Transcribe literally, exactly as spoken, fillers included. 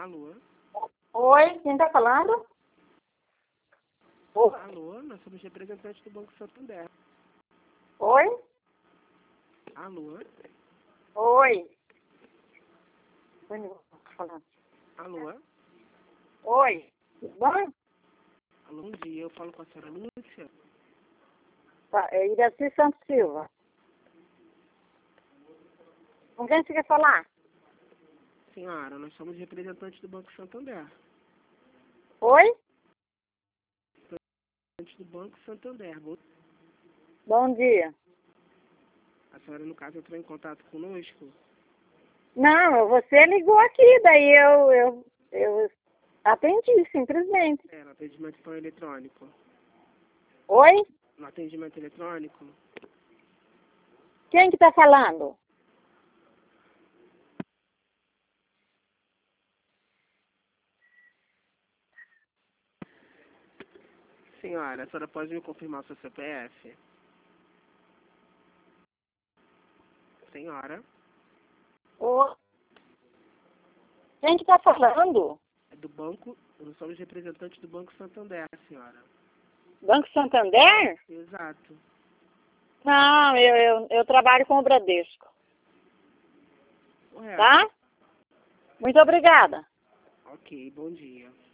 Alô? Oi, quem tá falando? Oi. Alô, nós somos representantes do Banco Santander. Oi? Alô? Oi. Oi, tá falando. Alô? Oi. Tudo bom? Alô, bom dia, eu falo com a senhora Lúcia. Tá, é Iraci Santos Silva. Com quem você quer falar? Senhora, nós somos representantes do Banco Santander. Oi? Representantes do Banco Santander. Bom- Bom dia. A senhora, no caso, entrou em contato conosco? Não, você ligou aqui, daí eu, eu, eu atendi, simplesmente. É, no atendimento por eletrônico. Oi? No atendimento eletrônico? Quem que tá falando? Senhora, a senhora pode me confirmar o seu C P F? Senhora, Oi. Quem que tá falando? é do banco, nós somos representantes do Banco Santander, senhora. Banco Santander? Exato. Não, eu, eu, eu trabalho com o Bradesco. Correto. Tá? Muito obrigada. Ok, bom dia.